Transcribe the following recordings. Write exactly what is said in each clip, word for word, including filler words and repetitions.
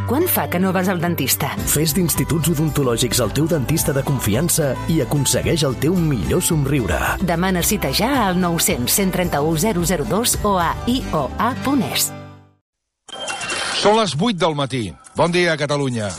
Quant fa que no vas al dentista? Fes d'Instituts Odontològics el teu dentista de confiança i aconsegueix el teu millor somriure. Demana cita ja al nou cents, cent trenta-u, zero zero dos o a i o a punt es. Són les vuit del matí. Bon dia, Catalunya.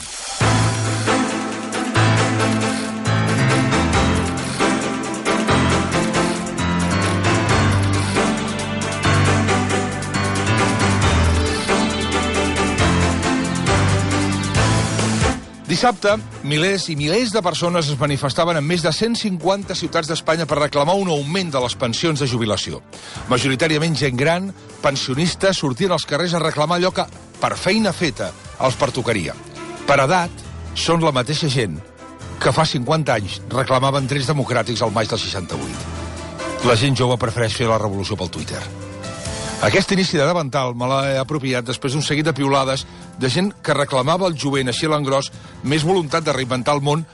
Dissabte, milers i milers de persones es manifestaven en més de cent cinquanta ciutats d'Espanya per reclamar un augment de les pensions de jubilació. Majoritàriament gent gran, pensionistes, sortien als carrers a reclamar allò que, per feina feta, els pertocaria. Per edat, són la mateixa gent que fa cinquanta anys reclamaven drets democràtics al maig del seixanta-vuit. La gent jove prefereix fer la revolució pel Twitter. Aquest inici de davantal me l'he apropiat després d'un seguit de piulades de gent que reclamava al jovent, així a l'engròs, més voluntat de reinventar el món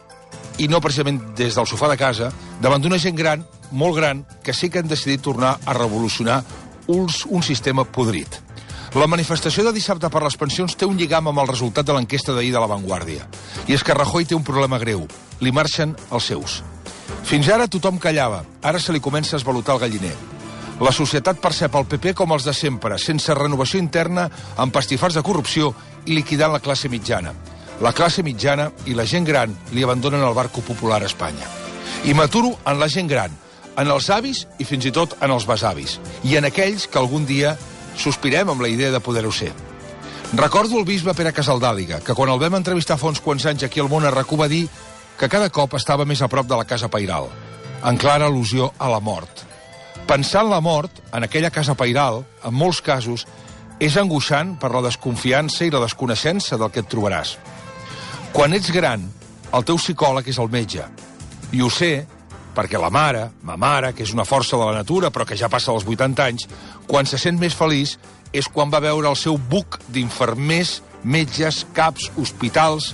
i no precisament des del sofà de casa, davant d'una gent gran, molt gran, que sí que han decidit tornar a revolucionar un, un sistema podrit. La manifestació de dissabte per les pensions té un lligam amb el resultat de l'enquesta d'ahir de La Vanguardia. I és que Rajoy té un problema greu. Li marxen els seus. Fins ara tothom callava. Ara se li comença a esvalotar el galliner. La societat percep el P P com els de sempre, sense renovació interna, amb pastifars de corrupció i liquidant la classe mitjana. La classe mitjana i la gent gran li abandonen el barco popular a Espanya. I m'aturo en la gent gran, en els avis i fins i tot en els besavis, i en aquells que algun dia sospirem amb la idea de poder-ho ser. Recordo el bisbe Pere Casaldàliga, que quan el vam entrevistar fa uns quants anys aquí al món a RAC u va dir que cada cop estava més a prop de la casa pairal, en clara al·lusió a la mort. Pensar en la mort, en aquella casa pairal, en molts casos, és angoixant per la desconfiança i la desconeixença del que et trobaràs. Quan ets gran, el teu psicòleg és el metge. I ho sé perquè la mare, ma mare, que és una força de la natura, però que ja passa als vuitanta anys, quan se sent més feliç és quan va veure el seu buc d'infermers, metges, caps, hospitals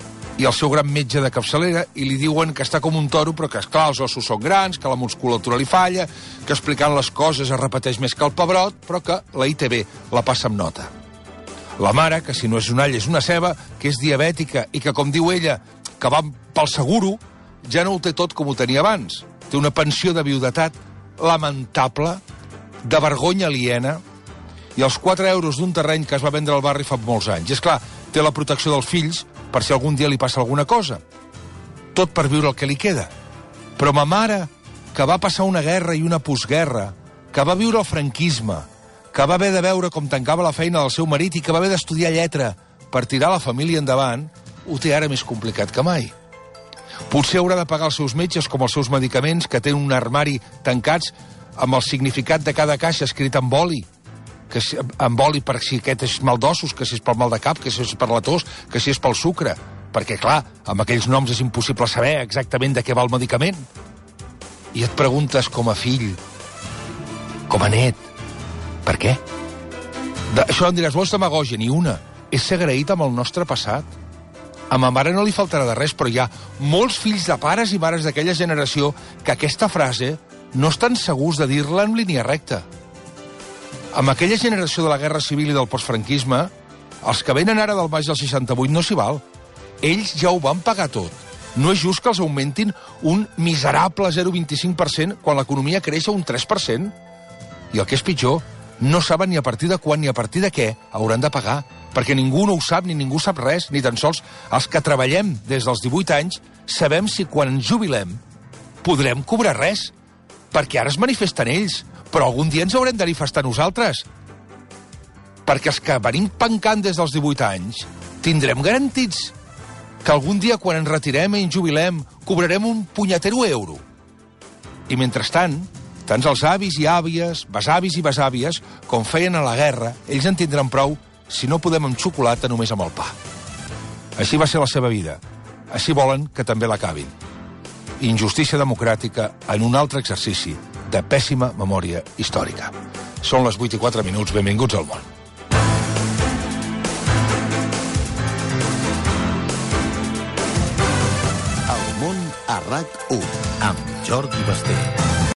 i el seu gran metge de capçalera i li diuen que està com un toro, però que, esclar, els ossos són grans, que la musculatura li falla, que explicant les coses es repeteix més que el pebrot, però que la I T B la passa amb nota. La mare, que si no és un all és una ceba, que és diabètica i que, com diu ella, que va pel seguro, ja no ho té tot com ho tenia abans. Té una pensió de viudetat lamentable, de vergonya aliena, i els quatre euros d'un terreny que es va vendre al barri fa molts anys. I, és clar, té la protecció dels fills per si algun dia li passa alguna cosa. Tot per viure el que li queda. Però ma mare, que va passar una guerra i una postguerra, que va viure el franquisme, que va haver de veure com tancava la feina del seu marit i que va haver d'estudiar lletra per tirar la família endavant, ho té ara més complicat que mai. Potser haurà de pagar els seus metges com els seus medicaments, que tenen un armari tancats amb el significat de cada caixa escrit amb oli, que si, amb oli per si aquest és mal d'ossos, que si és pel mal de cap, que si és per la tos, que si és pel sucre. Perquè, clar, amb aquells noms és impossible saber exactament de què va el medicament. I et preguntes com a fill, com a net, per què? De, això em diràs, vols demagògia? Ni una. És ser agraït amb el nostre passat. A ma mare no li faltarà de res, però hi ha molts fills de pares i mares d'aquella generació que aquesta frase no estan segurs de dir-la en línia recta. Amb aquella generació de la Guerra Civil i del postfranquisme, els que venen ara del maig del seixanta-vuit no s'hi val. Ells ja ho van pagar tot. No és just que els augmentin un miserable zero coma vint-i-cinc per cent quan l'economia creix a un tres per cent. I el que és pitjor, no saben ni a partir de quan ni a partir de què hauran de pagar, perquè ningú no ho sap ni ningú sap res, ni tan sols els que treballem des dels divuit anys sabem si quan ens jubilem podrem cobrar res, perquè ara es manifesten ells, però algun dia ens haurem de manifestar nosaltres. Perquè els que venim pencant des dels divuit anys tindrem garantits que algun dia quan ens retirem i ens jubilem cobrarem un punyetero euro. I mentrestant, tant els avis i àvies, besavis i besàvies, com feien a la guerra, ells en tindran prou si no podem amb xocolata només amb el pa. Així va ser la seva vida. Així volen que també l'acabin. Injustícia democràtica en un altre exercici de pèssima memòria històrica. Són les vuit i quatre minuts, benvinguts al món. El món a RAC u, amb Jordi Basté.